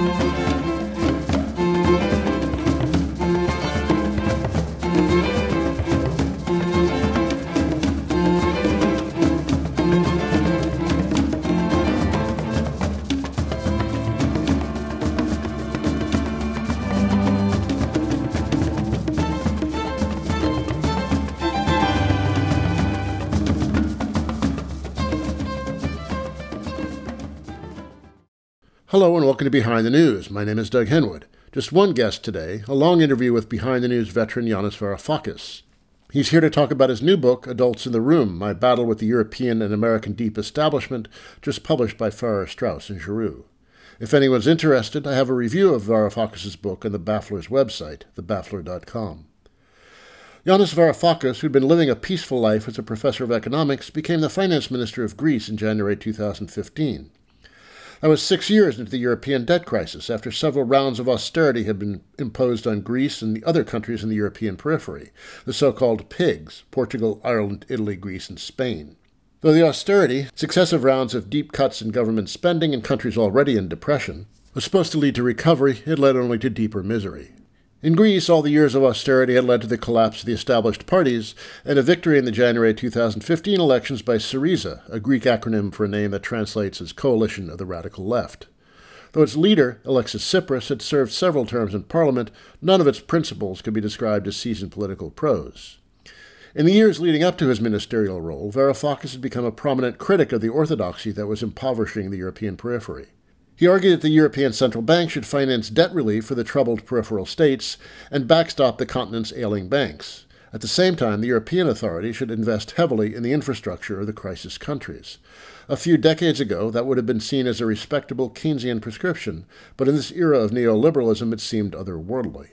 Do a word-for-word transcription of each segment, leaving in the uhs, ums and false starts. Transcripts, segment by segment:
Hello and welcome to Behind the News. My name is Doug Henwood. Just one guest today, a long interview with Behind the News veteran Yanis Varoufakis. He's here to talk about his new book, Adults in the Room, My Battle with the European and American Deep Establishment, just published by Farrar, Straus and Giroux. If anyone's interested, I have a review of Varoufakis' book on the Baffler's website, the baffler dot com. Yanis Varoufakis, who'd been living a peaceful life as a professor of economics, became the finance minister of Greece in January two thousand fifteen. That was six years into the European debt crisis, after several rounds of austerity had been imposed on Greece and the other countries in the European periphery, the so-called PIGS, Portugal, Ireland, Italy, Greece, and Spain. Though the austerity, successive rounds of deep cuts in government spending in countries already in depression, was supposed to lead to recovery, it led only to deeper misery. In Greece, all the years of austerity had led to the collapse of the established parties and a victory in the January two thousand fifteen elections by Syriza, a Greek acronym for a name that translates as Coalition of the Radical Left. Though its leader, Alexis Tsipras, had served several terms in parliament, none of its principles could be described as seasoned political pros. In the years leading up to his ministerial role, Varoufakis had become a prominent critic of the orthodoxy that was impoverishing the European periphery. He argued that the European Central Bank should finance debt relief for the troubled peripheral states and backstop the continent's ailing banks. At the same time, the European authorities should invest heavily in the infrastructure of the crisis countries. A few decades ago, that would have been seen as a respectable Keynesian prescription, but in this era of neoliberalism it seemed otherworldly.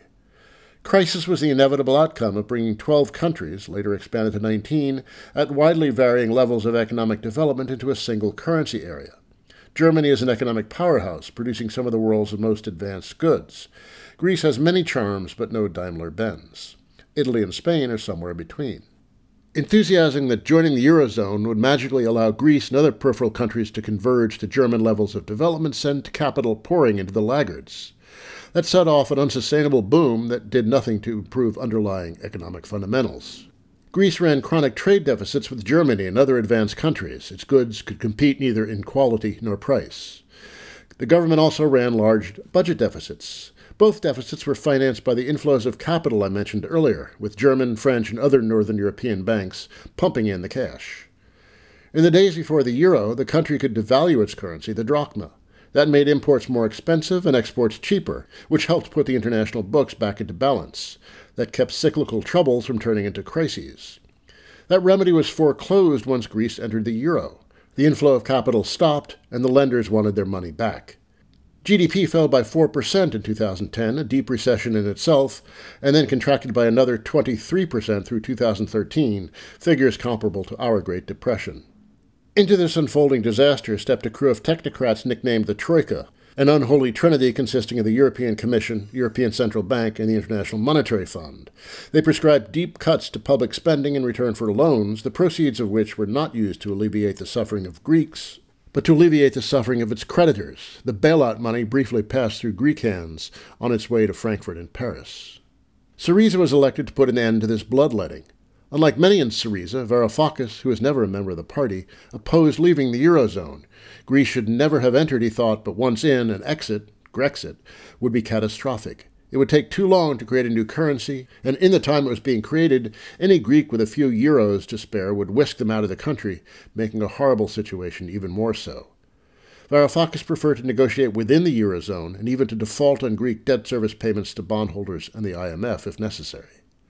Crisis was the inevitable outcome of bringing twelve countries, later expanded to nineteen, at widely varying levels of economic development into a single currency area. Germany is an economic powerhouse, producing some of the world's most advanced goods. Greece has many charms, but no Daimler-Benz. Italy and Spain are somewhere between. Enthusiasm that joining the Eurozone would magically allow Greece and other peripheral countries to converge to German levels of development sent capital pouring into the laggards. That set off an unsustainable boom that did nothing to improve underlying economic fundamentals. Greece ran chronic trade deficits with Germany and other advanced countries. Its goods could compete neither in quality nor price. The government also ran large budget deficits. Both deficits were financed by the inflows of capital I mentioned earlier, with German, French, and other northern European banks pumping in the cash. In the days before the euro, the country could devalue its currency, the drachma. That made imports more expensive and exports cheaper, which helped put the international books back into balance. That kept cyclical troubles from turning into crises. That remedy was foreclosed once Greece entered the euro. The inflow of capital stopped, and the lenders wanted their money back. G D P fell by four percent in two thousand ten, a deep recession in itself, and then contracted by another twenty-three percent through two thousand thirteen, figures comparable to our Great Depression. Into this unfolding disaster stepped a crew of technocrats nicknamed the Troika, an unholy trinity consisting of the European Commission, European Central Bank, and the International Monetary Fund. They prescribed deep cuts to public spending in return for loans, the proceeds of which were not used to alleviate the suffering of Greeks, but to alleviate the suffering of its creditors. The bailout money briefly passed through Greek hands on its way to Frankfurt and Paris. Syriza was elected to put an end to this bloodletting. Unlike many in Syriza, Varoufakis, who was never a member of the party, opposed leaving the Eurozone. Greece should never have entered, he thought, but once in, an exit, Grexit, would be catastrophic. It would take too long to create a new currency, and in the time it was being created, any Greek with a few euros to spare would whisk them out of the country, making a horrible situation even more so. Varoufakis preferred to negotiate within the Eurozone and even to default on Greek debt service payments to bondholders and the I M F if necessary.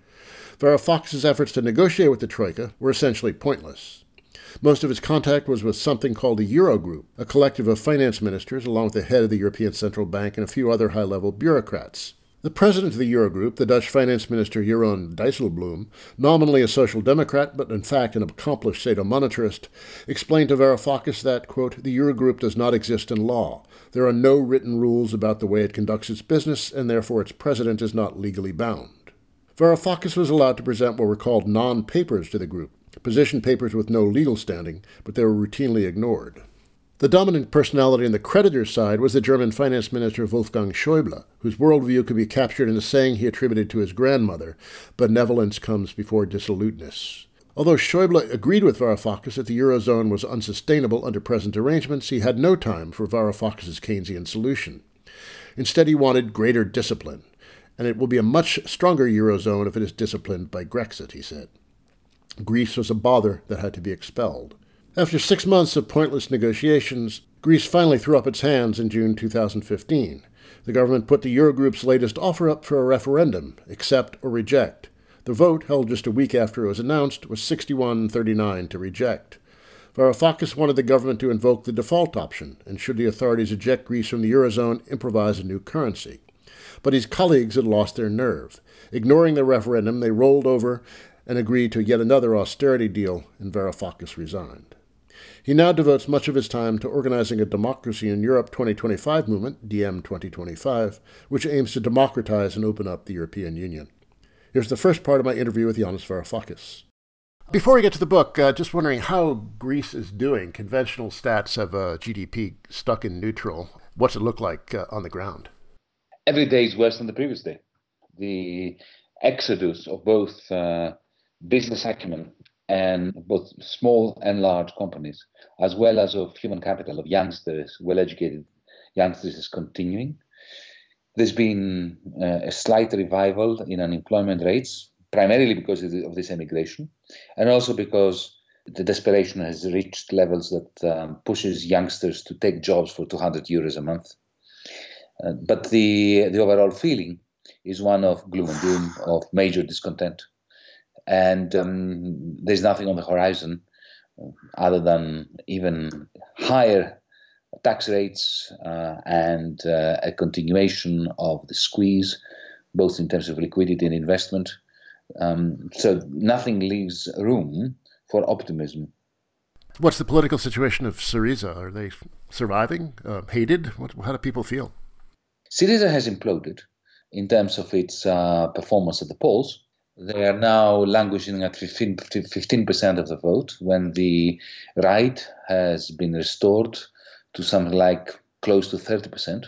Varoufakis' efforts to negotiate with the Troika were essentially pointless. Most of his contact was with something called the Eurogroup, a collective of finance ministers along with the head of the European Central Bank and a few other high-level bureaucrats. The president of the Eurogroup, the Dutch finance minister Jeroen Dijsselbloem, nominally a social democrat but in fact an accomplished sadomonetarist, explained to Varoufakis that, quote, the Eurogroup does not exist in law. There are no written rules about the way it conducts its business, and therefore its president is not legally bound. Varoufakis was allowed to present what were called non-papers to the group, position papers with no legal standing, but they were routinely ignored. The dominant personality on the creditor's side was the German finance minister Wolfgang Schäuble, whose worldview could be captured in a saying he attributed to his grandmother, "Benevolence comes before dissoluteness." Although Schäuble agreed with Varoufakis that the Eurozone was unsustainable under present arrangements, he had no time for Varoufakis' Keynesian solution. Instead, he wanted greater discipline, and it will be a much stronger Eurozone if it is disciplined by Grexit, he said. Greece was a bother that had to be expelled. After six months of pointless negotiations, Greece finally threw up its hands in June two thousand fifteen. The government put the Eurogroup's latest offer up for a referendum, accept or reject. The vote, held just a week after it was announced, was sixty-one thirty-nine to reject. Varoufakis wanted the government to invoke the default option, and should the authorities eject Greece from the Eurozone, improvise a new currency. But his colleagues had lost their nerve. Ignoring the referendum, they rolled over and agreed to yet another austerity deal, and Varoufakis resigned. He now devotes much of his time to organizing a Democracy in Europe twenty twenty-five movement, D M twenty twenty-five, which aims to democratize and open up the European Union. Here's the first part of my interview with Yanis Varoufakis. Before we get to the book, uh, just wondering how Greece is doing. Conventional stats have uh, G D P stuck in neutral. What's it look like uh, on the ground? Every day is worse than the previous day. The exodus of both uh, business acumen and both small and large companies, as well as of human capital, of youngsters, well-educated youngsters, is continuing. There's been uh, a slight revival in unemployment rates, primarily because of this emigration, and also because the desperation has reached levels that um, pushes youngsters to take jobs for two hundred euros a month. Uh, but the, the overall feeling is one of gloom and doom, of major discontent. And um, there's nothing on the horizon uh, other than even higher tax rates uh, and uh, a continuation of the squeeze, both in terms of liquidity and investment. Um, so nothing leaves room for optimism. What's the political situation of Syriza? Are they surviving, uh, hated? What, how do people feel? Syriza has imploded in terms of its uh, performance at the polls. They are now languishing at fifteen percent of the vote, when the right has been restored to something like close to thirty percent.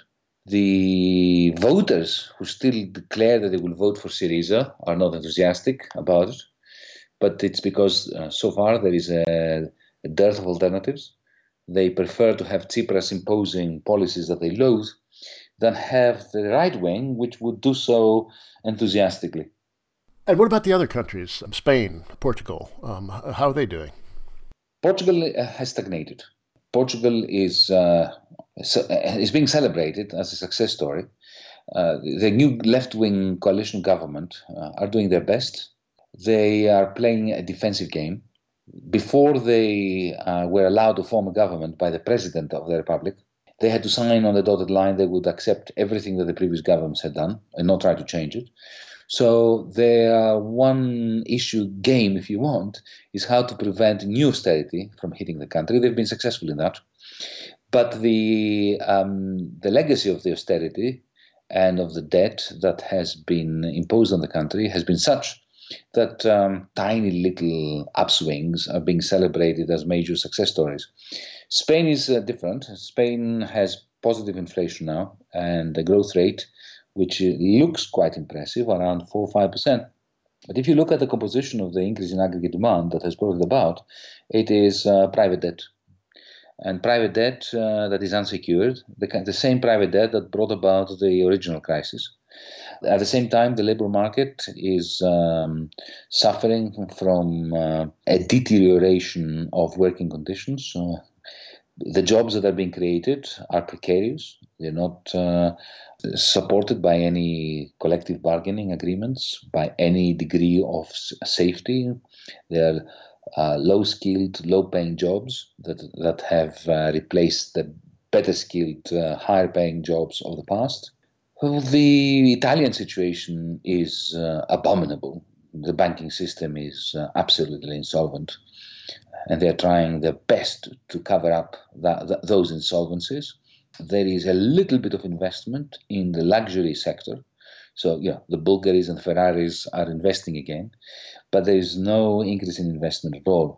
The voters who still declare that they will vote for Syriza are not enthusiastic about it, but it's because uh, so far there is a, a dearth of alternatives. They prefer to have Tsipras imposing policies that they loathe than have the right wing, which would do so enthusiastically. And what about the other countries, Spain, Portugal? Um, how are they doing? Portugal has stagnated. Portugal is uh, is being celebrated as a success story. Uh, the new left-wing coalition government uh, are doing their best. They are playing a defensive game. Before they uh, were allowed to form a government by the president of the republic, they had to sign on the dotted line they would accept everything that the previous governments had done and not try to change it. So their one issue game, if you want, is how to prevent new austerity from hitting the country. They've been successful in that. But the um, the legacy of the austerity and of the debt that has been imposed on the country has been such that um, tiny little upswings are being celebrated as major success stories. Spain is uh, different. Spain has positive inflation now and a growth rate which looks quite impressive, around four or five percent. But if you look at the composition of the increase in aggregate demand that has brought it about, it is uh, private debt. And private debt uh, that is unsecured, the, the same private debt that brought about the original crisis. At the same time, the labor market is um, suffering from uh, a deterioration of working conditions. Uh, the jobs that are being created are precarious. They're not uh, supported by any collective bargaining agreements, by any degree of safety. They're uh, low-skilled, low-paying jobs that that have uh, replaced the better-skilled, uh, higher-paying jobs of the past. Well, the Italian situation is uh, abominable. The banking system is uh, absolutely insolvent, and they're trying their best to cover up that, that, those insolvencies. There is a little bit of investment in the luxury sector. So, yeah, the Bulgaris and the Ferraris are investing again, but there is no increase in investment at all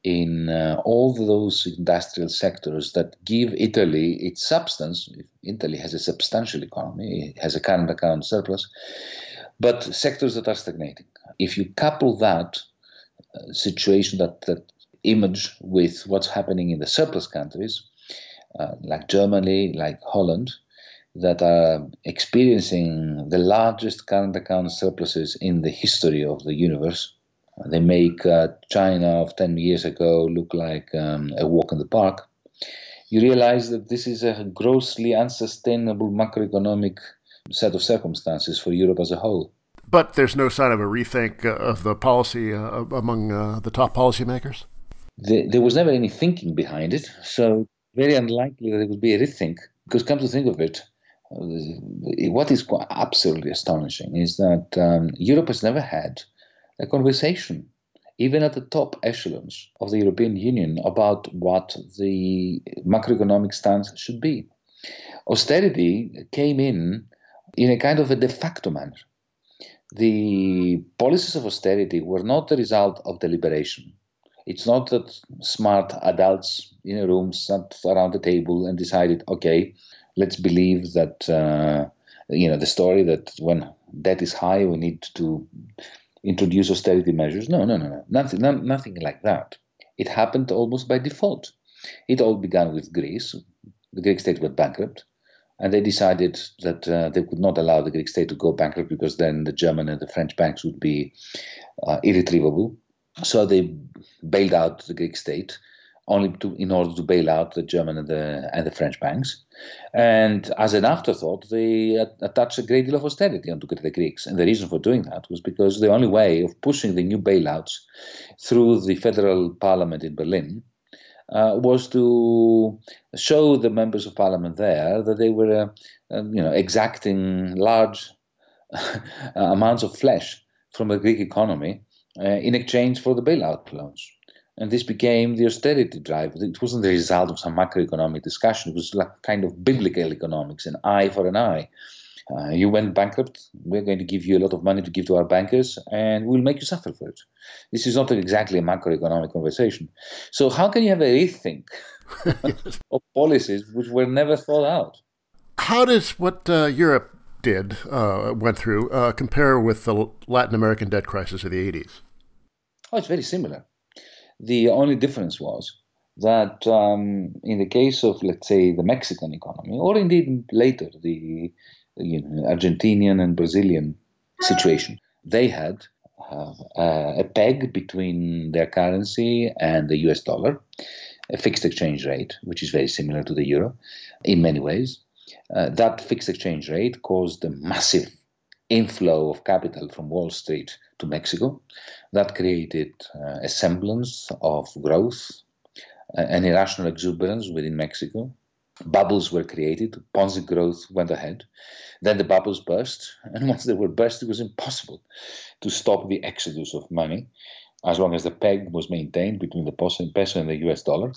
in uh, all those industrial sectors that give Italy its substance. Italy has a substantial economy, it has a current account surplus, but sectors that are stagnating. If you couple that uh, situation, that, that image with what's happening in the surplus countries, uh, like Germany, like Holland, that are experiencing the largest current account surpluses in the history of the universe. They make uh, China of ten years ago look like um, a walk in the park. You realize that this is a grossly unsustainable macroeconomic set of circumstances for Europe as a whole. But there's no sign of a rethink uh, of the policy uh, among uh, the top policymakers? The, there was never any thinking behind it, so very unlikely that there would be a rethink. Because come to think of it, uh, what is quite absolutely astonishing is that um, Europe has never had a conversation, even at the top echelons of the European Union, about what the macroeconomic stance should be. Austerity came in in a kind of a de facto manner. The policies of austerity were not the result of deliberation. It's not that smart adults in a room sat around the table and decided, okay, let's believe that, uh, you know, the story that when debt is high, we need to introduce austerity measures. No, no, no, no, nothing, no, nothing like that. It happened almost by default. It all began with Greece. The Greek state went bankrupt, and they decided that uh, they could not allow the Greek state to go bankrupt because then the German and the French banks would be uh, irretrievable. So they bailed out the Greek state only to, in order to bail out the German and the, and the French banks. And as an afterthought, they attached a great deal of austerity onto the Greeks. And the reason for doing that was because the only way of pushing the new bailouts through the federal parliament in Berlin uh, was to show the members of parliament there that they were uh, uh, you know, exacting large amounts of flesh from the Greek economy uh, in exchange for the bailout loans. And this became the austerity drive. It wasn't the result of some macroeconomic discussion. It was like kind of biblical economics, an eye for an eye. Uh, you went bankrupt, we're going to give you a lot of money to give to our bankers, and we'll make you suffer for it. This is not exactly a macroeconomic conversation. So how can you have a rethink of policies which were never thought out? How does what uh, Europe did, uh, went through, uh, compare with the Latin American debt crisis of the eighties? Oh, it's very similar. The only difference was that um, in the case of, let's say, the Mexican economy, or indeed later the you know, Argentinian and Brazilian situation, they had uh, a peg between their currency and the U S dollar, a fixed exchange rate, which is very similar to the euro in many ways. Uh, that fixed exchange rate caused a massive inflow of capital from Wall Street to Mexico. That created uh, a semblance of growth, uh, an irrational exuberance within Mexico. Bubbles were created, Ponzi growth went ahead. Then the bubbles burst, and once they were burst, it was impossible to stop the exodus of money as long as the peg was maintained between the peso and the U S dollar.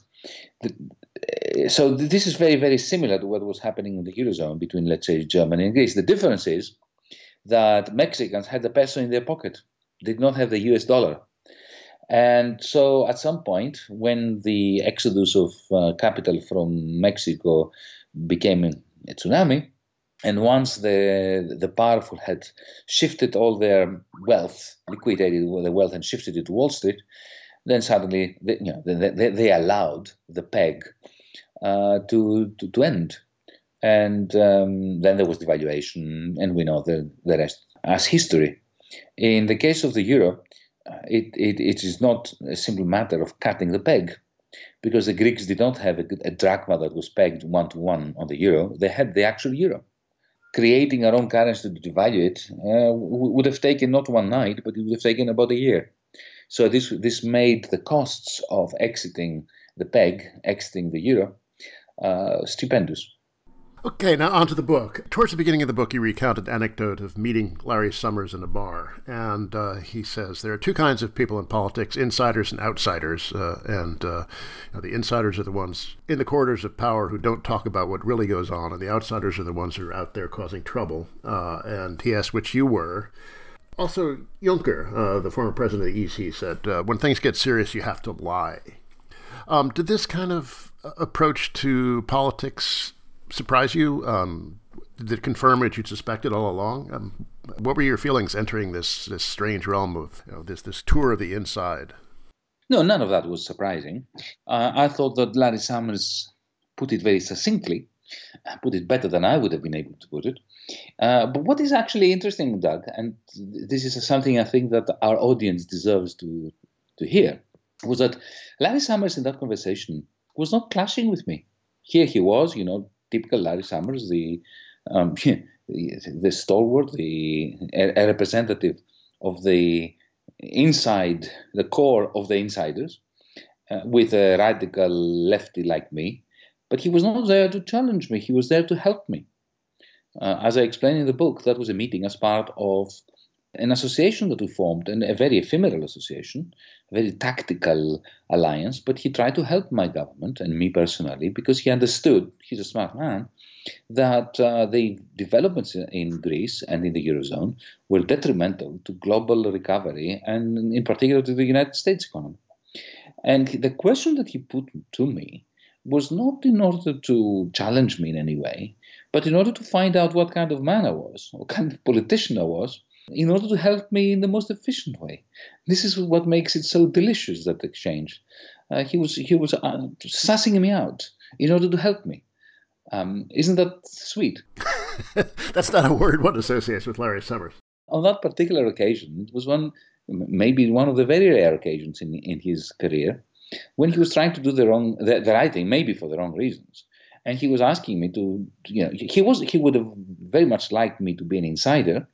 The, so this is very, very similar to what was happening in the Eurozone between, let's say, Germany and Greece. The difference is that Mexicans had the peso in their pocket, did not have the U S dollar. And so at some point, when the exodus of uh, capital from Mexico became a tsunami, and once the the powerful had shifted all their wealth, liquidated all their wealth and shifted it to Wall Street, then suddenly they, you know, they, they, they allowed the peg uh, to, to to end. And um, then there was devaluation, and we know the, the rest as history. In the case of the euro, it, it, it is not a simple matter of cutting the peg, because the Greeks did not have a, a drachma that was pegged one-to-one on the euro. They had the actual euro. Creating our own currency to devalue it uh, would have taken not one night, but it would have taken about a year. So this, this made the costs of exiting the peg, exiting the euro, uh, stupendous. Okay, now on to the book. Towards the beginning of the book, you recount an anecdote of meeting Larry Summers in a bar. And uh, he says, there are two kinds of people in politics, insiders and outsiders. Uh, and uh, you know, the insiders are the ones in the corridors of power who don't talk about what really goes on. And the outsiders are the ones who are out there causing trouble. Uh, and he asked which you were. Also, Juncker, uh, the former president of the E C, said, uh, when things get serious, you have to lie. Um, did this kind of approach to politics surprise you? Um, did it confirm what you'd suspected all along? Um, what were your feelings entering this this strange realm of you know, this this tour of the inside? No, none of that was surprising. Uh, I thought that Larry Summers put it very succinctly, put it better than I would have been able to put it. Uh, but what is actually interesting, Doug, and this is something I think that our audience deserves to, to hear, was that Larry Summers in that conversation was not clashing with me. Here he was, you know, typical Larry Summers, the um, the stalwart, the a representative of the inside, the core of the insiders, uh, with a radical lefty like me. But he was not there to challenge me. He was there to help me. Uh, as I explained in the book, that was a meeting as part of an association that we formed, and a very ephemeral association, a very tactical alliance. But he tried to help my government and me personally because he understood, he's a smart man, that uh, the developments in Greece and in the Eurozone were detrimental to global recovery and in particular to the United States economy. And the question that he put to me was not in order to challenge me in any way, but in order to find out what kind of man I was, what kind of politician I was, in order to help me in the most efficient way. This is what makes it so delicious, that exchange. Uh, he was he was uh, sussing me out in order to help me. Um, isn't that sweet? That's not a word one associates with Larry Summers. On that particular occasion, it was one, maybe one of the very rare occasions in in his career, when he was trying to do the wrong, the, the right thing, maybe for the wrong reasons, and he was asking me to, you know, he was he would have very much liked me to be an insider,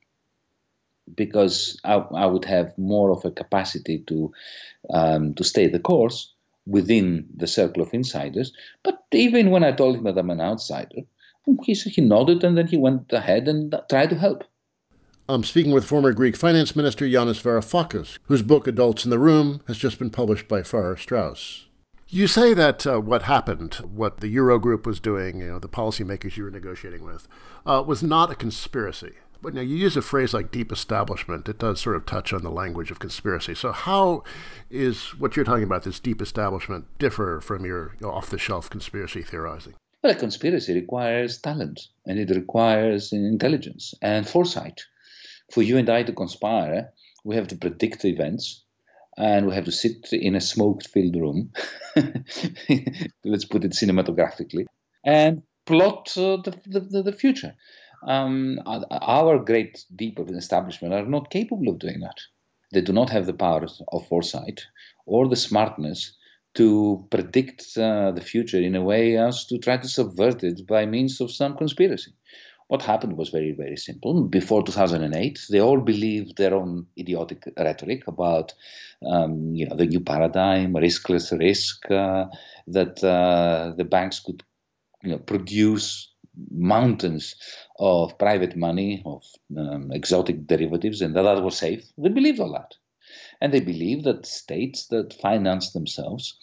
because I, I would have more of a capacity to um, to stay the course within the circle of insiders. But even when I told him that I'm an outsider, he he nodded and then he went ahead and tried to help. I'm speaking with former Greek finance minister Yanis Varoufakis, whose book Adults in the Room has just been published by Farrar Straus. You say that uh, what happened, what the Eurogroup was doing, you know, the policymakers you were negotiating with, uh, was not a conspiracy. But now you use a phrase like deep establishment. It does sort of touch on the language of conspiracy. So how is what you're talking about, this deep establishment, differ from your you know, off-the-shelf conspiracy theorizing? Well, a conspiracy requires talent, and it requires intelligence and foresight. For you and I to conspire, we have to predict events, and we have to sit in a smoke-filled room, let's put it cinematographically, and plot uh, the, the, the future. Um, our great deep establishment are not capable of doing that. They do not have the power of foresight or the smartness to predict uh, the future in a way as to try to subvert it by means of some conspiracy. What happened was very, very simple. Before two thousand eight, they all believed their own idiotic rhetoric about um, you know, the new paradigm, riskless risk, uh, that uh, the banks could you know, produce mountains of private money, of um, exotic derivatives, and that that was safe. They believed all that. And they believed that states that finance themselves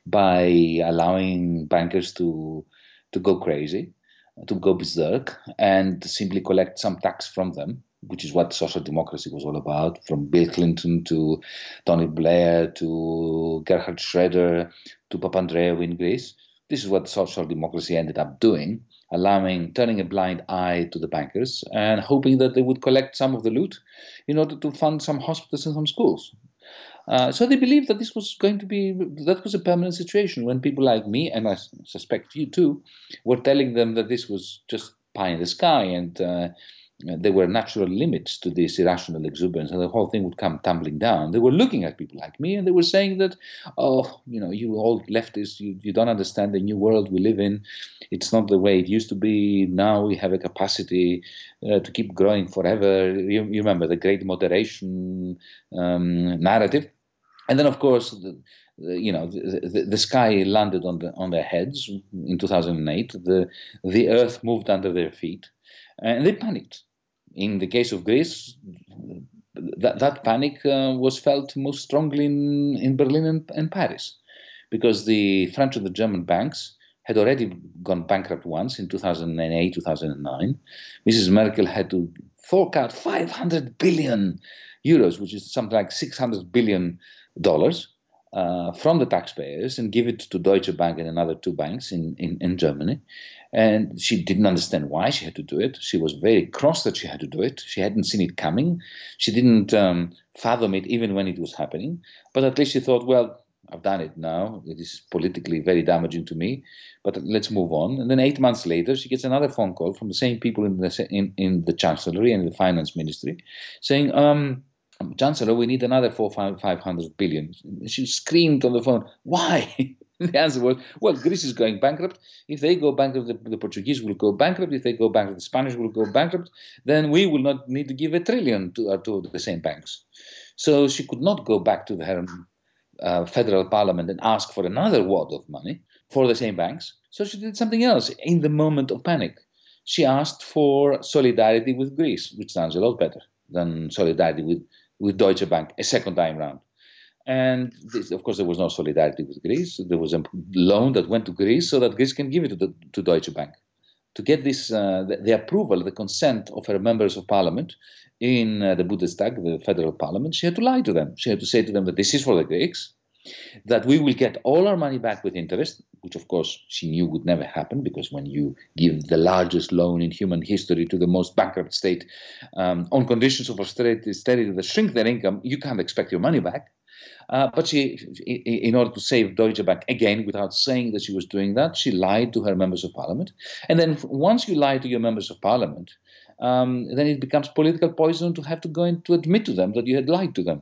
by allowing bankers to, to go crazy, to go berserk, and simply collect some tax from them, which is what social democracy was all about, from Bill Clinton to Tony Blair to Gerhard Schroeder to Papandreou in Greece. This is what social democracy ended up doing, allowing, turning a blind eye to the bankers and hoping that they would collect some of the loot in order to fund some hospitals and some schools. Uh, so they believed that this was going to be, that was a permanent situation when people like me, and I suspect you too, were telling them that this was just pie in the sky and uh, there were natural limits to this irrational exuberance and the whole thing would come tumbling down. They were looking at people like me and they were saying that, oh, you know, you old leftists, you, you don't understand the new world we live in. It's not the way it used to be. Now we have a capacity uh, to keep growing forever. You, you remember the great moderation um, narrative. And then, of course, the, the, you know, the, the, the sky landed on the on their heads in two thousand eight. The the earth moved under their feet, and they panicked. In the case of Greece, that that panic uh, was felt most strongly in in Berlin and, and Paris, because the French and the German banks had already gone bankrupt once in two thousand eight, two thousand nine. Missus Merkel had to fork out five hundred billion euros, which is something like six hundred billion dollars, uh, from the taxpayers and give it to Deutsche Bank and another two banks in, in, in Germany. And she didn't understand why she had to do it. She was very cross that she had to do it. She hadn't seen it coming. She didn't um, fathom it even when it was happening. But at least she thought, well, I've done it now. It is politically very damaging to me, but let's move on. And then eight months later, she gets another phone call from the same people in the in, in the Chancellery and the Finance Ministry saying, um, Chancellor, we need another four, five, five hundred billion. She screamed on the phone, why? The answer was, well, Greece is going bankrupt. If they go bankrupt, the, the Portuguese will go bankrupt. If they go bankrupt, the Spanish will go bankrupt. Then we will not need to give a trillion to, uh, to the same banks. So she could not go back to her uh, federal parliament and ask for another wad of money for the same banks. So she did something else in the moment of panic. She asked for solidarity with Greece, which sounds a lot better than solidarity with, with Deutsche Bank a second time round. And this, of course, there was no solidarity with Greece. There was a loan that went to Greece so that Greece can give it to, the, to Deutsche Bank. To get this, uh, the, the approval, the consent of her members of parliament in uh, the Bundestag, the federal parliament, she had to lie to them. She had to say to them that this is for the Greeks, that we will get all our money back with interest, which of course she knew would never happen, because when you give the largest loan in human history to the most bankrupt state um, on conditions of austerity that shrink their income, you can't expect your money back. Uh, but she, in order to save Deutsche Bank, again, without saying that she was doing that, she lied to her members of parliament. And then once you lie to your members of parliament, um, then it becomes political poison to have to go in to admit to them that you had lied to them.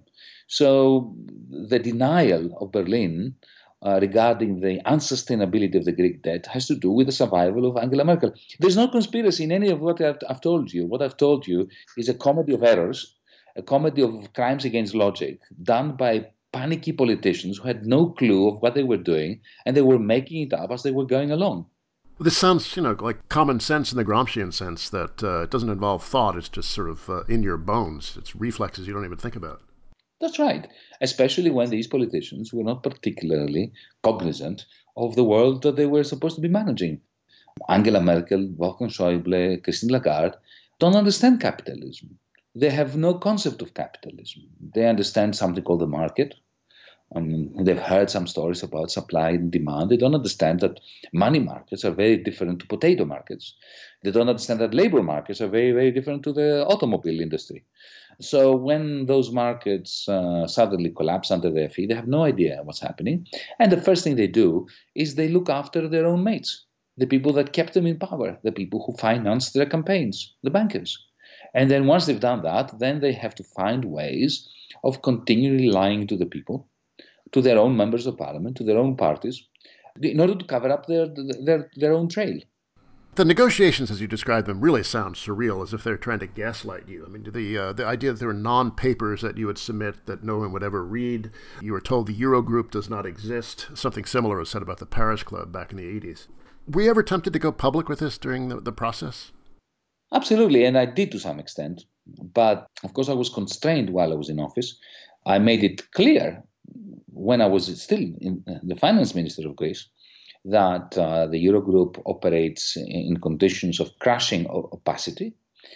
So the denial of Berlin uh, regarding the unsustainability of the Greek debt has to do with the survival of Angela Merkel. There's no conspiracy in any of what I've, I've told you. What I've told you is a comedy of errors, a comedy of crimes against logic done by panicky politicians who had no clue of what they were doing, and they were making it up as they were going along. Well, this sounds, you know, like common sense in the Gramscian sense, that uh, it doesn't involve thought. It's just sort of uh, in your bones. It's reflexes you don't even think about. That's right, especially when these politicians were not particularly cognizant of the world that they were supposed to be managing. Angela Merkel, Wolfgang Schäuble, Christine Lagarde don't understand capitalism. They have no concept of capitalism. They understand something called the market. Um, they've heard some stories about supply and demand. They don't understand that money markets are very different to potato markets. They don't understand that labor markets are very, very different to the automobile industry. So when those markets uh, suddenly collapse under their feet, they have no idea what's happening. And the first thing they do is they look after their own mates, the people that kept them in power, the people who financed their campaigns, the bankers. And then once they've done that, then they have to find ways of continually lying to the people, to their own members of parliament, to their own parties, in order to cover up their their, their own trail. The negotiations, as you describe them, really sound surreal, as if they're trying to gaslight you. I mean, the uh, the idea that there were non-papers that you would submit that no one would ever read. You were told the Eurogroup does not exist. Something similar was said about the Paris Club back in the eighties. Were you ever tempted to go public with this during the, the process? Absolutely, and I did to some extent. But, of course, I was constrained while I was in office. I made it clear when I was still in the finance minister of Greece that uh, the Eurogroup operates in conditions of crushing opacity.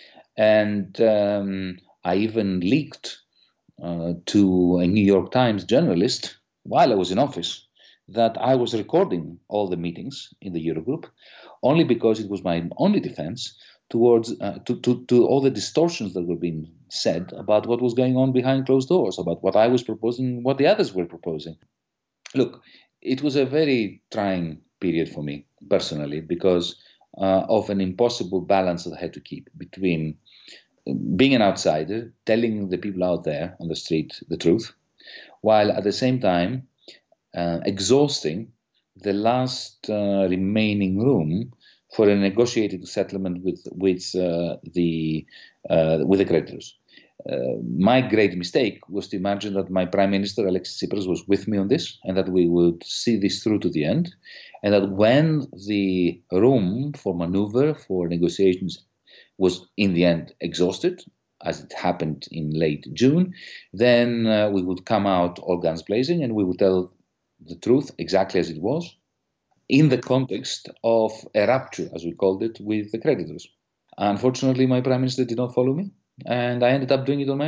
And um, I even leaked uh, to a New York Times journalist while I was in office that I was recording all the meetings in the Eurogroup, only because it was my only defense towards uh, to, to, to all the distortions that were being said about what was going on behind closed doors, about what I was proposing, what the others were proposing. Look, it was a very trying period for me personally because uh, of an impossible balance that I had to keep between being an outsider, telling the people out there on the street the truth, while at the same time uh, exhausting the last uh, remaining room for a negotiated settlement with with uh, the uh, with the creditors. Uh, my great mistake was to imagine that my Prime Minister Alexis Tsipras was with me on this, and that we would see this through to the end, and that when the room for maneuver for negotiations was in the end exhausted, as it happened in late June, then uh, we would come out all guns blazing, and we would tell the truth exactly as it was, in the context of a rupture, as we called it, with the creditors. Unfortunately, my Prime Minister did not follow me, and I ended up doing it on my own.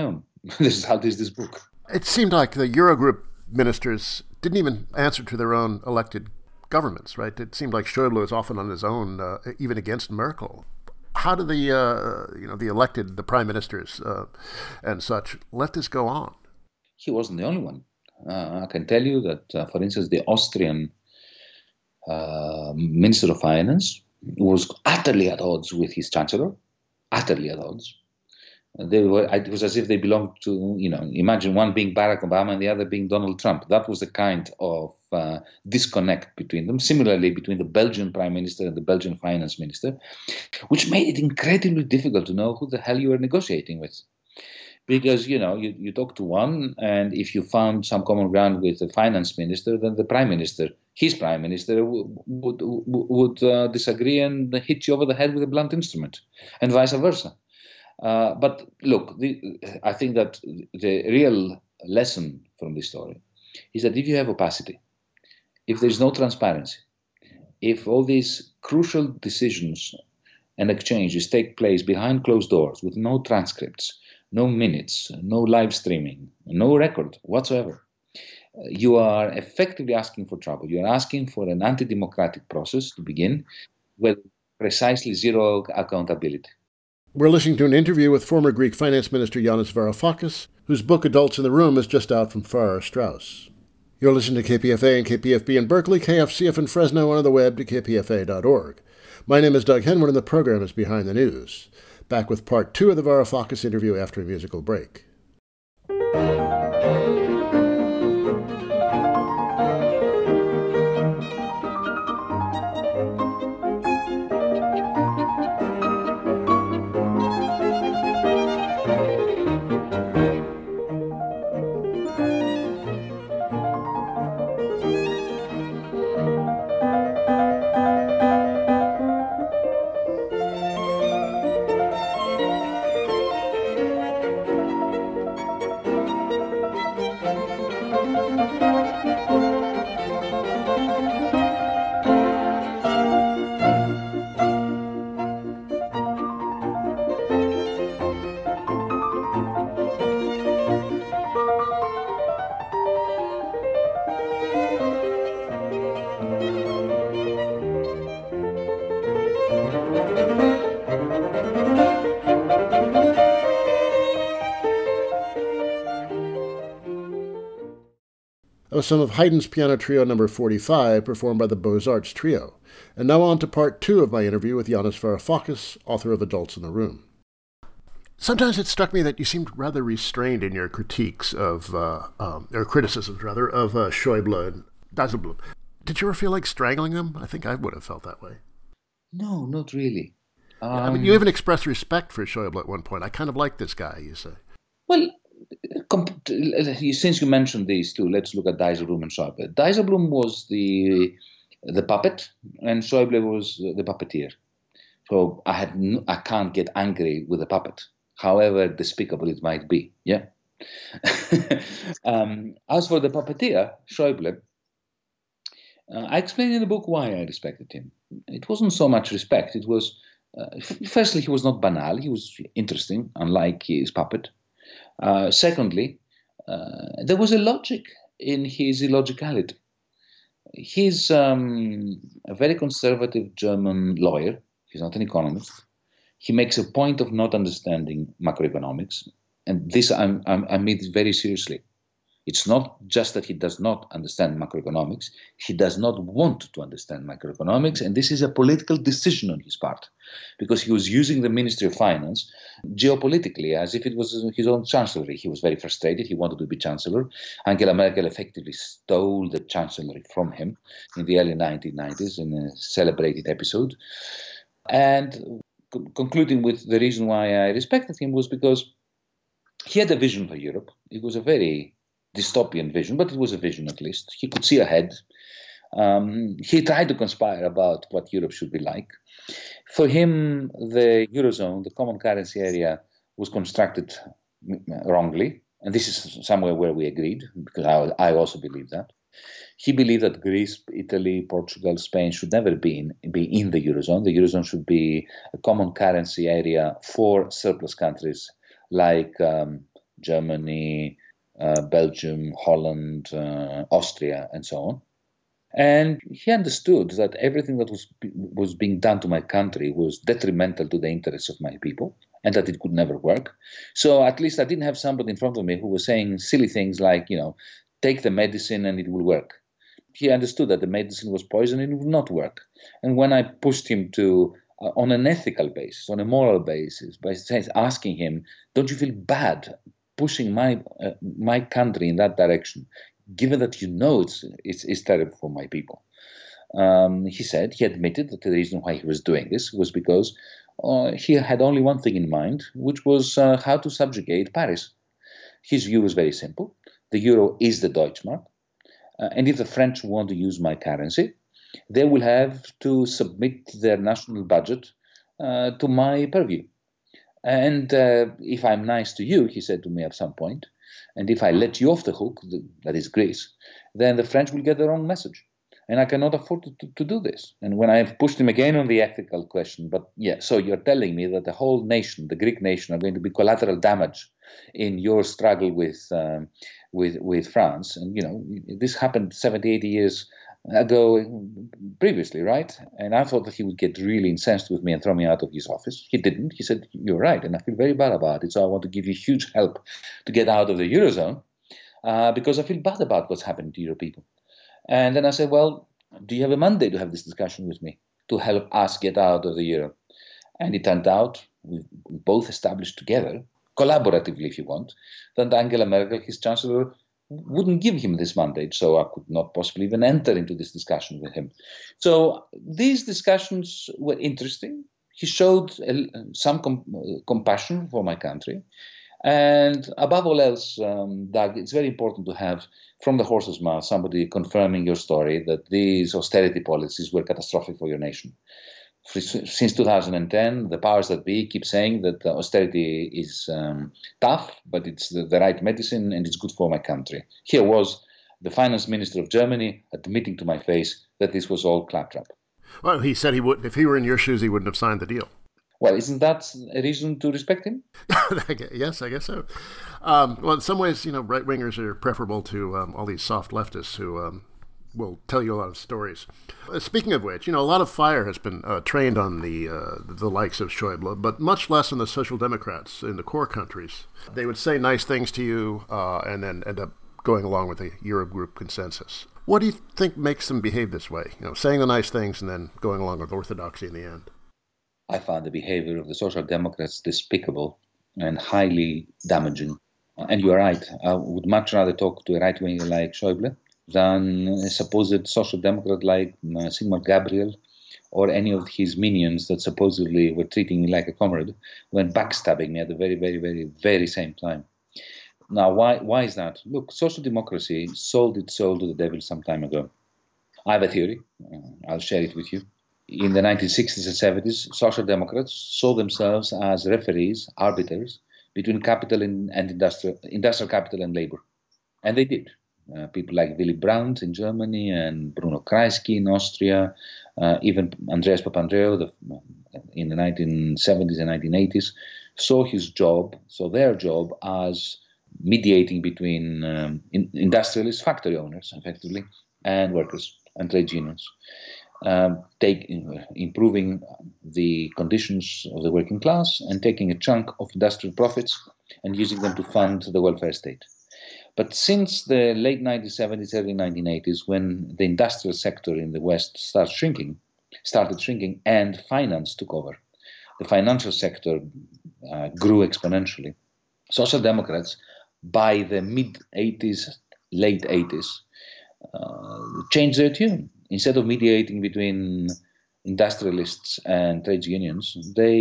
The result is this book. It seemed like the Eurogroup ministers didn't even answer to their own elected governments, right? It seemed like Schäuble was often on his own, uh, even against Merkel. How do the, uh, you know, the elected, the prime ministers uh, and such, let this go on? He wasn't the only one. Uh, I can tell you that, uh, for instance, the Austrian uh, Minister of Finance was utterly at odds with his chancellor, utterly at odds. They were, it was as if they belonged to, you know, imagine one being Barack Obama and the other being Donald Trump. That was the kind of uh, disconnect between them. Similarly, between the Belgian Prime Minister and the Belgian Finance Minister, which made it incredibly difficult to know who the hell you were negotiating with. Because, you know, you, you talk to one, and if you found some common ground with the finance minister, then the prime minister, his prime minister, would, would, would uh, disagree and hit you over the head with a blunt instrument, and vice versa. Uh, but look, the, I think that the real lesson from this story is that if you have opacity, if there's no transparency, if all these crucial decisions and exchanges take place behind closed doors with no transcripts, no minutes, no live streaming, no record whatsoever, you are effectively asking for trouble. You are asking for an anti-democratic process to begin with precisely zero accountability. We're listening to an interview with former Greek finance minister Yanis Varoufakis, whose book Adults in the Room is just out from Farrar Straus. You're listening to K P F A and K P F B in Berkeley, K F C F in Fresno, and on the web to k p f a dot org. My name is Doug Henwood, and the program is Behind the News. Back with part two of the Varoufakis interview after a musical break. That was some of Haydn's Piano Trio number forty-five, performed by the Beaux-Arts Trio. And now on to part two of my interview with Yanis Varoufakis, author of Adults in the Room. Sometimes it struck me that you seemed rather restrained in your critiques of, uh, um, or criticisms rather, of uh, Schäuble and Dijsselbloem. Did you ever feel like strangling them? I think I would have felt that way. No, not really. Um, yeah, I mean, you even expressed respect for Schäuble at one point. I kind of like this guy, you say. Well, since you mentioned these two, let's look at Dijsselbloem and Schäuble. Dijsselbloem was the the puppet, and Schäuble was the puppeteer. So I had no, I can't get angry with the puppet, however despicable it might be. Yeah. um, as for the puppeteer, Schäuble, uh, I explained in the book why I respected him. It wasn't so much respect. It was uh, f- firstly, he was not banal. He was interesting, unlike his puppet. Uh, secondly, uh, there was a logic in his illogicality. He's um, a very conservative German lawyer. He's not an economist. He makes a point of not understanding macroeconomics. And this I'm, I'm, I mean it very seriously. It's not just that he does not understand macroeconomics. He does not want to understand macroeconomics. And this is a political decision on his part, because he was using the Ministry of Finance geopolitically as if it was his own chancellery. He was very frustrated. He wanted to be chancellor. Angela Merkel effectively stole the chancellery from him in the early nineteen nineties in a celebrated episode. And c- concluding with the reason why I respected him was because he had a vision for Europe. It was a very dystopian vision, but it was a vision at least. He could see ahead. Um, he tried to conspire about what Europe should be like. For him, the Eurozone, the common currency area, was constructed wrongly. And this is somewhere where we agreed, because I, I also believe that. He believed that Greece, Italy, Portugal, Spain should never be in, be in the Eurozone. The Eurozone should be a common currency area for surplus countries like um, Germany, uh, Belgium, Holland, uh, Austria, and so on. And he understood that everything that was was being done to my country was detrimental to the interests of my people, and that it could never work. So at least I didn't have somebody in front of me who was saying silly things like, you know, take the medicine and it will work. He understood that the medicine was poison and it would not work. And when I pushed him to, uh, on an ethical basis, on a moral basis, by saying, asking him, don't you feel bad pushing my uh, my country in that direction, given that you know it's, it's, it's terrible for my people? Um, he said, he admitted that the reason why he was doing this was because uh, he had only one thing in mind, which was uh, how to subjugate Paris. His view was very simple. The euro is the Deutschmark. Uh, and if the French want to use my currency, they will have to submit their national budget uh, to my purview. And uh, if I'm nice to you, he said to me at some point, and if I let you off the hook, that is Greece, then the French will get the wrong message. And I cannot afford to, to, to do this. And when I've pushed him again on the ethical question, but yeah, so you're telling me that the whole nation, the Greek nation, are going to be collateral damage in your struggle with um, with with France. And, you know, this happened seventy, eighty years ago previously, right? And I thought that he would get really incensed with me and throw me out of his office. He didn't. He said, you're right, and I feel very bad about it. So I want to give you huge help to get out of the Eurozone uh, because I feel bad about what's happening to your people. And then I said, well, do you have a mandate to have this discussion with me to help us get out of the euro? And it turned out, we both established together, collaboratively if you want, that Angela Merkel, his chancellor, wouldn't give him this mandate. So I could not possibly even enter into this discussion with him. So these discussions were interesting. He showed some com- compassion for my country. And above all else, um, Doug, it's very important to have from the horse's mouth somebody confirming your story that these austerity policies were catastrophic for your nation. For, since two thousand ten, the powers that be keep saying that austerity is um, tough, but it's the, the right medicine and it's good for my country. Here was the finance minister of Germany admitting to my face that this was all claptrap. Well, he said he would, if he were in your shoes, he wouldn't have signed the deal. Well, isn't that a reason to respect him? Yes, I guess so. Um, well, in some ways, you know, right-wingers are preferable to um, all these soft leftists who um, will tell you a lot of stories. Uh, speaking of which, you know, a lot of fire has been uh, trained on the uh, the likes of Schäuble, but much less on the Social Democrats in the core countries. They would say nice things to you uh, and then end up going along with the Eurogroup consensus. What do you think makes them behave this way? You know, saying the nice things and then going along with orthodoxy in the end. I found the behavior of the Social Democrats despicable and highly damaging. And you're right, I would much rather talk to a right-winger like Schäuble than a supposed Social Democrat like uh, Sigmar Gabriel or any of his minions that supposedly were treating me like a comrade when backstabbing me at the very, very, very, very same time. Now, why, why is that? Look, social democracy sold its soul to the devil some time ago. I have a theory. Uh, I'll share it with you. In the nineteen sixties and seventies, Social Democrats saw themselves as referees, arbiters, between capital and, and industrial, industrial capital and labor. And they did. Uh, people like Willy Brandt in Germany and Bruno Kreisky in Austria, uh, even Andreas Papandreou the, in the nineteen seventies and nineteen eighties, saw his job, saw their job as mediating between um, in, industrialists, factory owners, effectively, and workers and trade unions. Um, take, improving the conditions of the working class and taking a chunk of industrial profits and using them to fund the welfare state. But since the late nineteen seventies, early nineteen eighties, when the industrial sector in the West started shrinking, started shrinking and finance took over, the financial sector uh, grew exponentially. Social Democrats, by the mid-eighties, late eighties, uh, changed their tune. Instead of mediating between industrialists and trade unions,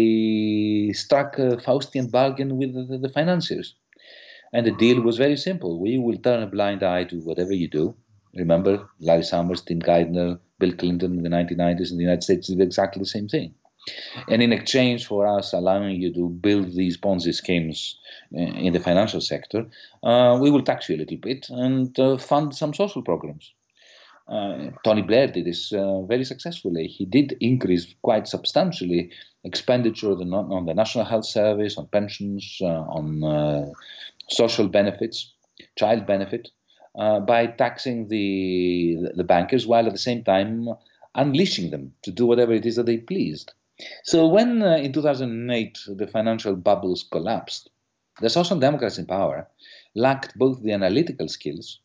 they struck a Faustian bargain with the, the financiers. And the deal was very simple. We will turn a blind eye to whatever you do. Remember, Larry Summers, Tim Geithner, Bill Clinton in the nineteen nineties in the United States did exactly the same thing. And in exchange for us allowing you to build these Ponzi schemes in the financial sector, uh, we will tax you a little bit and uh, fund some social programs. Uh, Tony Blair did this uh, very successfully. He did increase quite substantially expenditure on the, on the National Health Service, on pensions, uh, on uh, social benefits, child benefit, uh, by taxing the, the bankers while at the same time unleashing them to do whatever it is that they pleased. So when uh, in two thousand eight the financial bubbles collapsed, the Social Democrats in power lacked both the analytical skills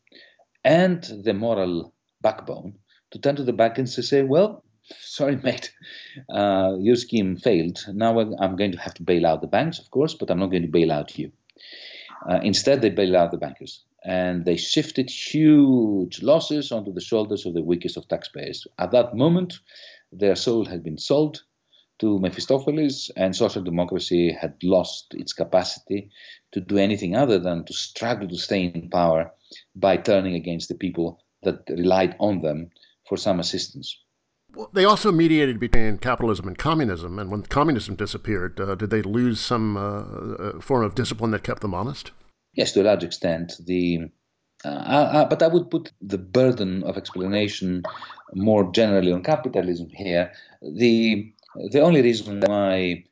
and the moral backbone to turn to the bankers and say, well, sorry, mate, uh, your scheme failed. Now I'm going to have to bail out the banks, of course, but I'm not going to bail out you. Uh, instead, they bailed out the bankers, and they shifted huge losses onto the shoulders of the weakest of taxpayers. At that moment, their soul had been sold to Mephistopheles, and social democracy had lost its capacity to do anything other than to struggle to stay in power by turning against the people that relied on them for some assistance. Well, they also mediated between capitalism and communism, and when communism disappeared, uh, did they lose some uh, form of discipline that kept them honest? Yes, to a large extent. The uh, uh, but I would put the burden of explanation more generally on capitalism here. The the only reason why,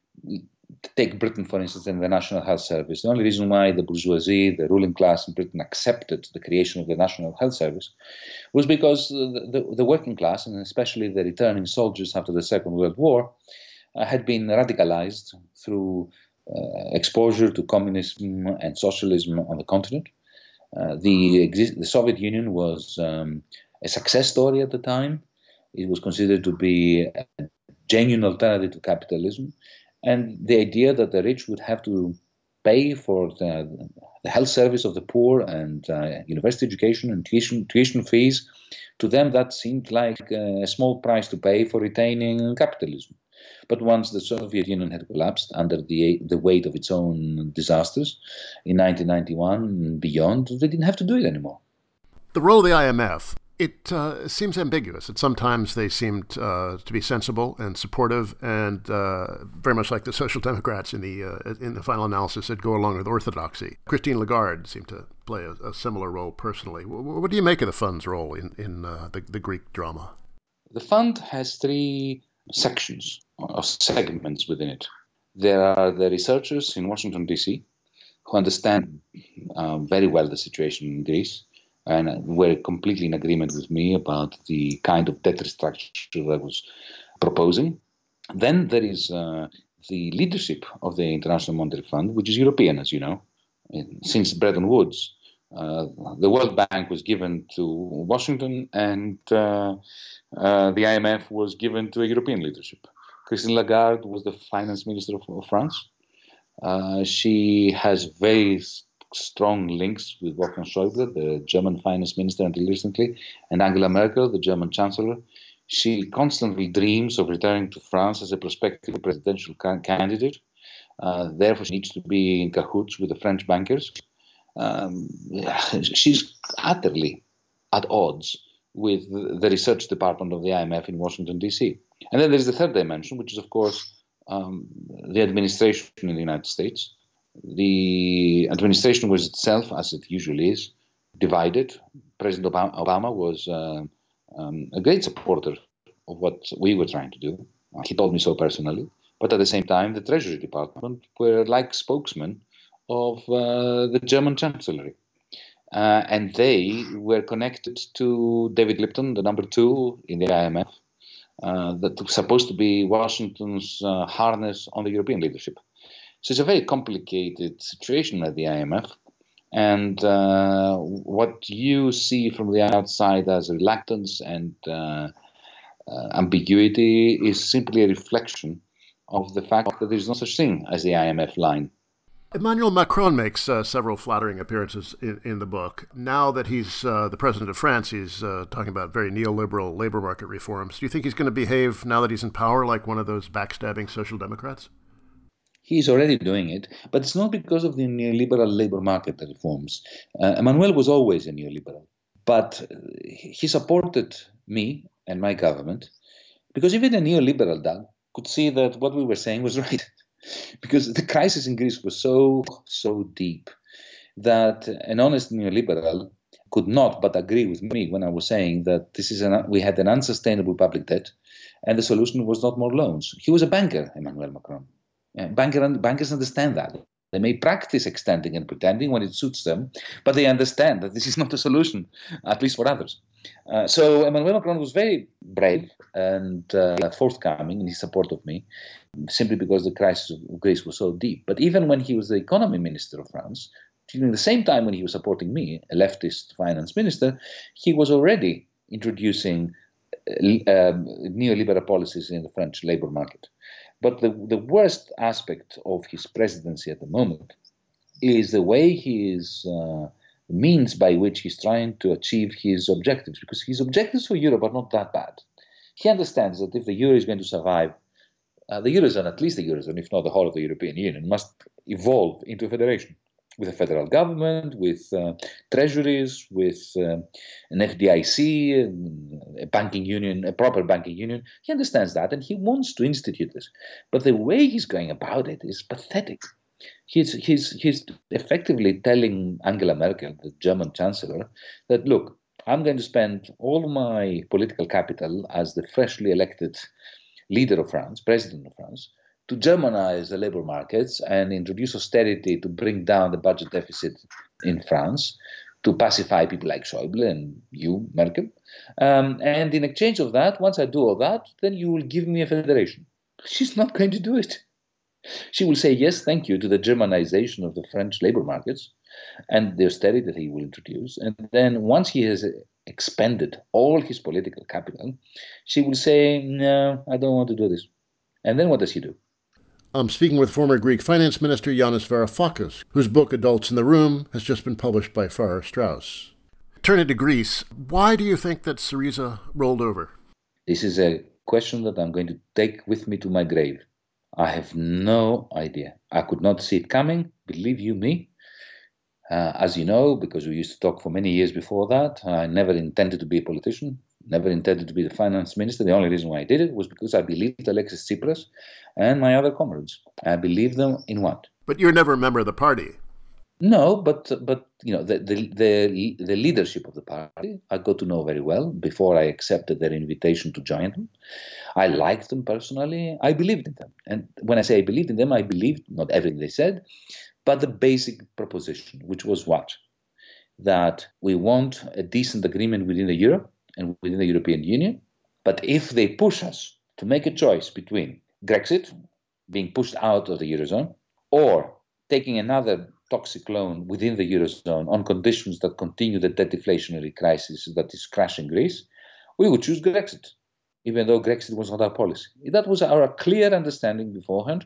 take Britain for instance, and the National Health Service, the only reason why the bourgeoisie, the ruling class in Britain, accepted the creation of the National Health Service was because the, the, the working class, and especially the returning soldiers after the Second World War, uh, had been radicalized through uh, exposure to communism and socialism on the continent. Uh, the, exist- the Soviet Union was um, a success story at the time. It was considered to be a genuine alternative to capitalism. And the idea that the rich would have to pay for the, the health service of the poor and uh, university education and tuition, tuition fees, to them that seemed like a small price to pay for retaining capitalism. But once the Soviet Union had collapsed under the, the weight of its own disasters in nineteen ninety-one and beyond, they didn't have to do it anymore. The role of the I M F, it uh, seems ambiguous. It, sometimes they seemed uh, to be sensible and supportive, and uh, very much like the Social Democrats in the uh, in the final analysis that go along with orthodoxy. Christine Lagarde seemed to play a, a similar role personally. What, what do you make of the fund's role in, in uh, the, the Greek drama? The fund has three sections or segments within it. There are the researchers in Washington, D C, who understand uh, very well the situation in Greece, and were completely in agreement with me about the kind of debt restructure that I was proposing. Then there is uh, the leadership of the International Monetary Fund, which is European, as you know. Since Bretton Woods, uh, the World Bank was given to Washington, and uh, uh, the I M F was given to a European leadership. Christine Lagarde was the finance minister of, of France. Uh, she has very strong links with Wolfgang Schäuble, the German finance minister until recently, and Angela Merkel, the German chancellor. She constantly dreams of returning to France as a prospective presidential ca- candidate. Uh, therefore, she needs to be in cahoots with the French bankers. Um, she's utterly at odds with the research department of the I M F in Washington, D C. And then there is the third dimension, which is, of course, um, the administration in the United States. The administration was itself, as it usually is, divided. President Obama was uh, um, a great supporter of what we were trying to do. Uh, he told me so personally. But at the same time, the Treasury Department were like spokesmen of uh, the German Chancellery. Uh, and they were connected to David Lipton, the number two in the I M F, uh, that was supposed to be Washington's uh, harness on the European leadership. So it's a very complicated situation at the I M F. And uh, what you see from the outside as reluctance and uh, uh, ambiguity is simply a reflection of the fact that there is no such thing as the I M F line. Emmanuel Macron makes uh, several flattering appearances in, in the book. Now that he's uh, the president of France, he's uh, talking about very neoliberal labor market reforms. Do you think he's going to behave, now that he's in power, like one of those backstabbing social democrats? He's already doing it, but it's not because of the neoliberal labor market reforms. Uh, Emmanuel was always a neoliberal, but he supported me and my government because even a neoliberal, Doug, could see that what we were saying was right. Because the crisis in Greece was so, so deep that an honest neoliberal could not but agree with me when I was saying that this is an, we had an unsustainable public debt and the solution was not more loans. He was a banker, Emmanuel Macron. Yeah, banker, bankers understand that. They may practice extending and pretending when it suits them, but they understand that this is not a solution, at least for others. Uh, so Emmanuel Macron was very brave and uh, forthcoming in his support of me, simply because the crisis of Greece was so deep. But even when he was the economy minister of France, during the same time when he was supporting me, a leftist finance minister, he was already introducing uh, um, neoliberal policies in the French labor market. But the, the worst aspect of his presidency at the moment is the way he is, uh, means by which he's trying to achieve his objectives, because his objectives for Europe are not that bad. He understands that if the euro is going to survive, uh, the eurozone, at least the eurozone, if not the whole of the European Union, must evolve into a federation with a federal government, with uh, treasuries, with uh, an F D I C, a banking union, a proper banking union. He understands that, and he wants to institute this. But the way he's going about it is pathetic. He's, he's, he's effectively telling Angela Merkel, the German chancellor, that, look, I'm going to spend all my political capital as the freshly elected leader of France, president of France, to Germanize the labor markets and introduce austerity to bring down the budget deficit in France, to pacify people like Schäuble and you, Merkel. Um, and in exchange of that, once I do all that, then you will give me a federation. She's not going to do it. She will say yes, thank you, to the Germanization of the French labor markets and the austerity that he will introduce. And then once he has expended all his political capital, she will say, no, I don't want to do this. And then what does he do? I'm speaking with former Greek Finance Minister Yanis Varoufakis, whose book Adults in the Room has just been published by Farrar Straus. Turning to Greece, why do you think that Syriza rolled over? This is a question that I'm going to take with me to my grave. I have no idea. I could not see it coming, believe you me. Uh, as you know, because we used to talk for many years before that, I never intended to be a politician, never intended to be the finance minister. The only reason why I did it was because I believed Alexis Tsipras and my other comrades. I believed them in what? But you're never a member of the party. No, but but you know the, the the the leadership of the party I got to know very well before I accepted their invitation to join them. I liked them personally. I believed in them, and when I say I believed in them, I believed not everything they said, but the basic proposition, which was what? That we want a decent agreement within the euro and within the European Union, but if they push us to make a choice between Grexit, being pushed out of the eurozone, or taking another toxic loan within the eurozone on conditions that continue the debt deflationary crisis that is crashing Greece, we would choose Grexit, even though Grexit was not our policy. That was our clear understanding beforehand.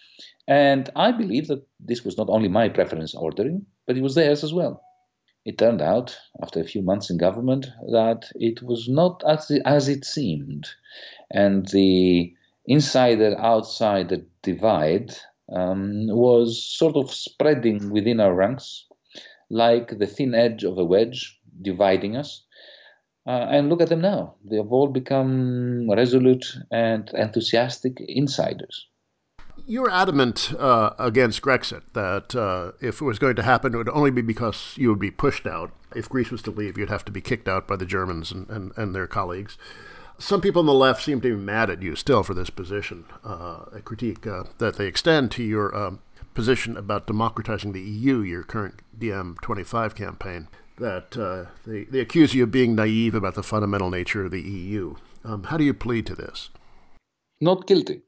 And I believe that this was not only my preference ordering, but it was theirs as well. It turned out, after a few months in government, that it was not as, as it seemed. And the insider-outsider divide um, was sort of spreading within our ranks, like the thin edge of a wedge dividing us. Uh, and look at them now. They have all become resolute and enthusiastic insiders. You were adamant uh, against Grexit, that uh, if it was going to happen, it would only be because you would be pushed out. If Greece was to leave, you'd have to be kicked out by the Germans and, and, and their colleagues. Some people on the left seem to be mad at you still for this position, uh, a critique uh, that they extend to your um, position about democratizing the E U, your current D M twenty-five campaign, that uh, they, they accuse you of being naive about the fundamental nature of the E U. Um, how do you plead to this? Not guilty.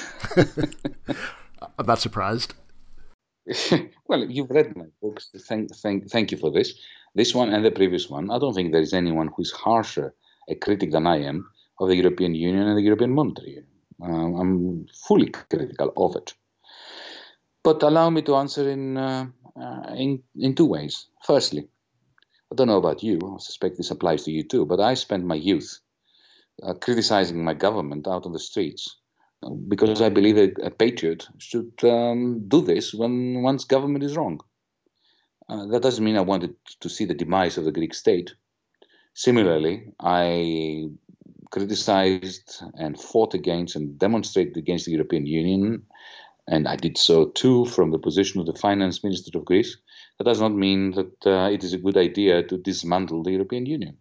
I'm not surprised. Well, you've read my books. Thank, thank, thank you for this. This one and the previous one. I don't think there is anyone who is harsher a critic than I am of the European Union and the European Monetary Union. Um, I'm fully critical of it. But allow me to answer in, uh, uh, in, in two ways. Firstly, I don't know about you. I suspect this applies to you too. But I spent my youth uh, criticizing my government out on the streets, because I believe a, a patriot should um, do this when one's government is wrong. Uh, that doesn't mean I wanted to see the demise of the Greek state. Similarly, I criticized and fought against and demonstrated against the European Union, and I did so too from the position of the finance minister of Greece. That does not mean that uh, it is a good idea to dismantle the European Union.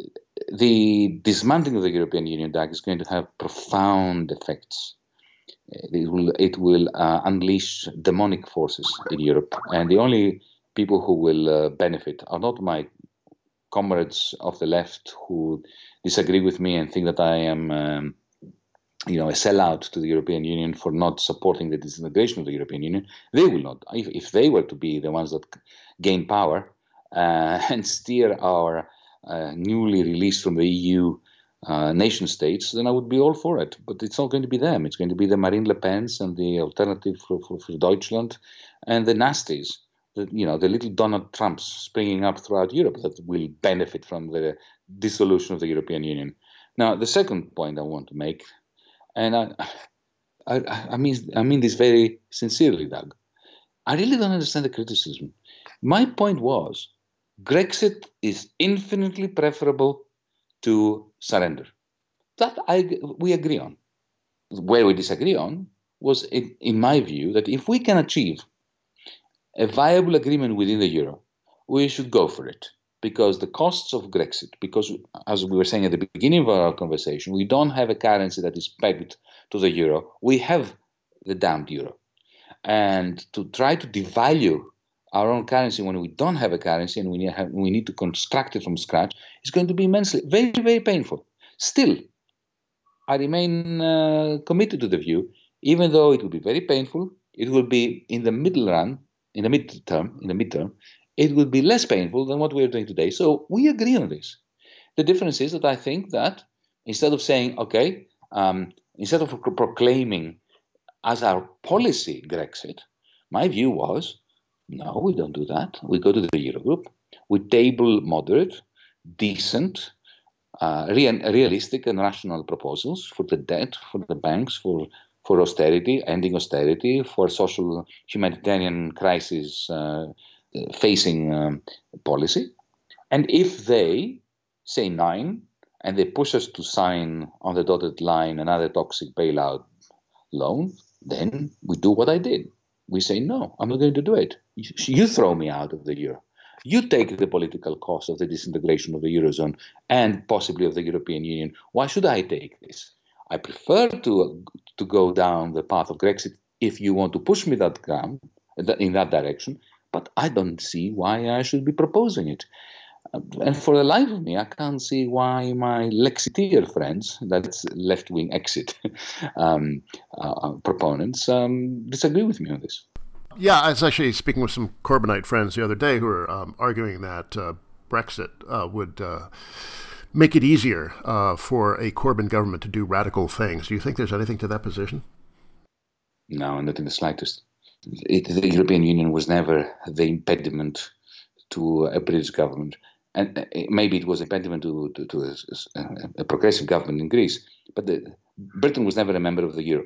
The dismantling of the European Union, Doug, is going to have profound effects It will it will uh, unleash demonic forces in Europe, and the only people who will uh, benefit are not my comrades of the left who disagree with me and think that I am, um, you know, a sellout to the European Union for not supporting the disintegration of the European Union. They will not. If, if they were to be the ones that gain power uh, and steer our uh, newly released from the E U uh, nation states, then I would be all for it. But it's not going to be them. It's going to be the Marine Le Pens and the Alternative for, for, for Deutschland and the nasties. The, you know, the little Donald Trumps springing up throughout Europe that will benefit from the dissolution of the European Union. Now, the second point I want to make, and I, I, I mean, I mean this very sincerely, Doug, I really don't understand the criticism. My point was, Grexit is infinitely preferable to surrender. That I, we agree on. Where we disagree on was, in, in my view, that if we can achieve a viable agreement within the euro, we should go for it, because the costs of Grexit, because as we were saying at the beginning of our conversation, we don't have a currency that is pegged to the euro. We have the damned euro. And to try to devalue our own currency when we don't have a currency and we need, have, we need to construct it from scratch is going to be immensely, very, very painful. Still, I remain uh, committed to the view, even though it will be very painful, it will be in the middle run, in the midterm, in the midterm, it will be less painful than what we are doing today. So we agree on this. The difference is that I think that instead of saying, okay, um, instead of proclaiming as our policy Grexit, my view was, no, we don't do that. We go to the Eurogroup, we table moderate, decent, uh, real, realistic and rational proposals for the debt, for the banks, for for austerity, ending austerity, for social humanitarian crisis uh, facing um, policy. And if they say nine and they push us to sign on the dotted line another toxic bailout loan, then we do what I did. We say, no, I'm not going to do it. You, you throw me out of the euro. You take the political cost of the disintegration of the Eurozone and possibly of the European Union. Why should I take this? I prefer to to go down the path of Grexit if you want to push me that ground, in that direction, but I don't see why I should be proposing it. And for the life of me, I can't see why my Lexiteer friends, that's left-wing exit um, uh, proponents, um, disagree with me on this. Yeah, I was actually speaking with some Corbynite friends the other day who were um, arguing that uh, Brexit uh, would uh, make it easier uh, for a Corbyn government to do radical things. Do you think there's anything to that position? No, not in the slightest. It, the European Union was never the impediment to a British government. And maybe it was an impediment to, to, to a, a progressive government in Greece. But the, Britain was never a member of the euro.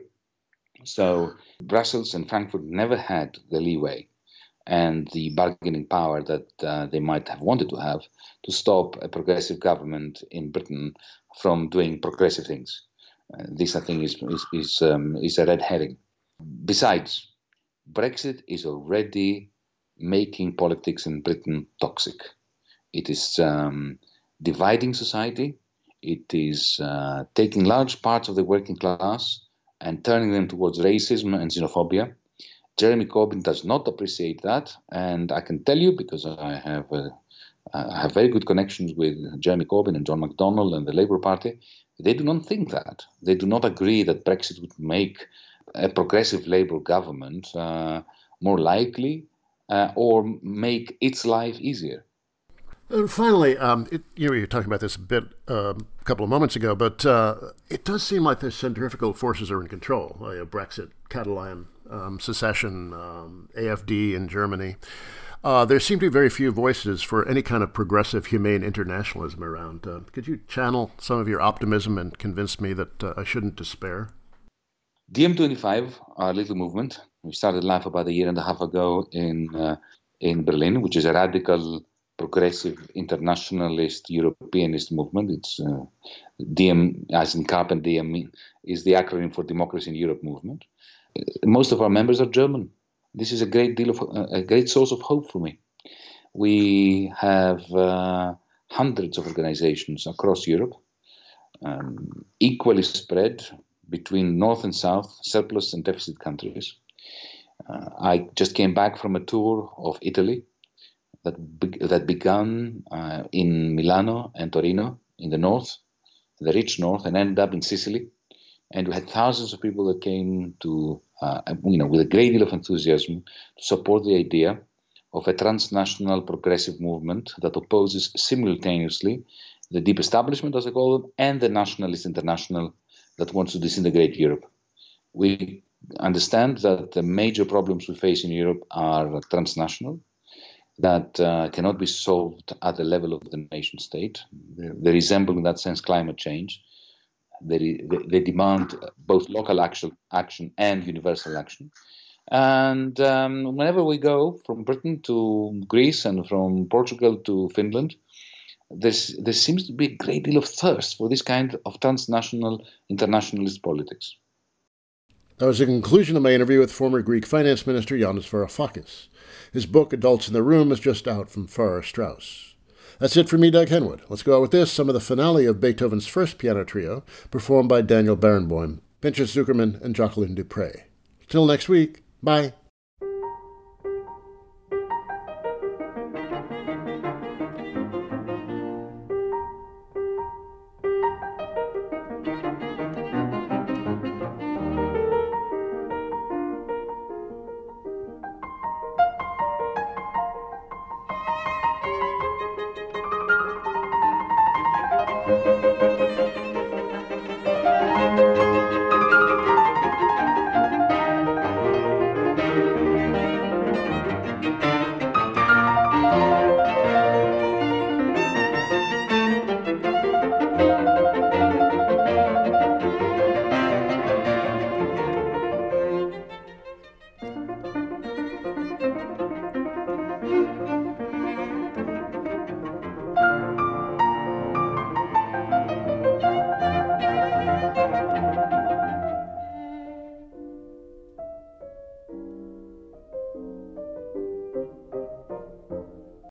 So Brussels and Frankfurt never had the leeway and the bargaining power that uh, they might have wanted to have to stop a progressive government in Britain from doing progressive things. Uh, this, I think, is is is, um, is a red herring. Besides, Brexit is already making politics in Britain toxic. It is um, dividing society. It is uh, taking large parts of the working class and turning them towards racism and xenophobia. Jeremy Corbyn does not appreciate that, and I can tell you, because I have uh, I have very good connections with Jeremy Corbyn and John McDonnell and the Labour Party. They do not think that. They do not agree that Brexit would make a progressive Labour government uh, more likely uh, or make its life easier. And finally, um, it, you know, you were talking about this a bit um, a couple of moments ago, but uh, it does seem like the centrifugal forces are in control. Uh, Brexit, Catalan um, secession, um, A F D in Germany. Uh, there seem to be very few voices for any kind of progressive, humane internationalism around. Uh, could you channel some of your optimism and convince me that uh, I shouldn't despair? D M twenty-five, our little movement, we started life about a year and a half ago in uh, in Berlin, which is a radical, progressive, internationalist, Europeanist movement. It's uh, D M, as in Carp and D M, is the acronym for Democracy in Europe movement. Uh, most of our members are German. This is a great deal of uh, a great source of hope for me. We have uh, hundreds of organizations across Europe, um, equally spread, between North and South, surplus and deficit countries. Uh, I just came back from a tour of Italy that be- that began uh, in Milano and Torino in the north, the rich north, and ended up in Sicily. And we had thousands of people that came to, uh, you know, with a great deal of enthusiasm to support the idea of a transnational progressive movement that opposes simultaneously the deep establishment, as I call them, and the nationalist international that wants to disintegrate Europe. We understand that the major problems we face in Europe are transnational, that uh, cannot be solved at the level of the nation state. They, they resemble, in that sense, climate change. They, they, they demand both local action, action and universal action. And um, whenever we go from Britain to Greece and from Portugal to Finland, there's, there seems to be a great deal of thirst for this kind of transnational internationalist politics. That was the conclusion of my interview with former Greek Finance Minister Yanis Varoufakis. His book, Adults in the Room, is just out from Farrar Straus. That's it for me, Doug Henwood. Let's go out with this, some of the finale of Beethoven's first piano trio, performed by Daniel Barenboim, Pinchas Zuckerman, and Jacqueline Dupre. Till next week, bye.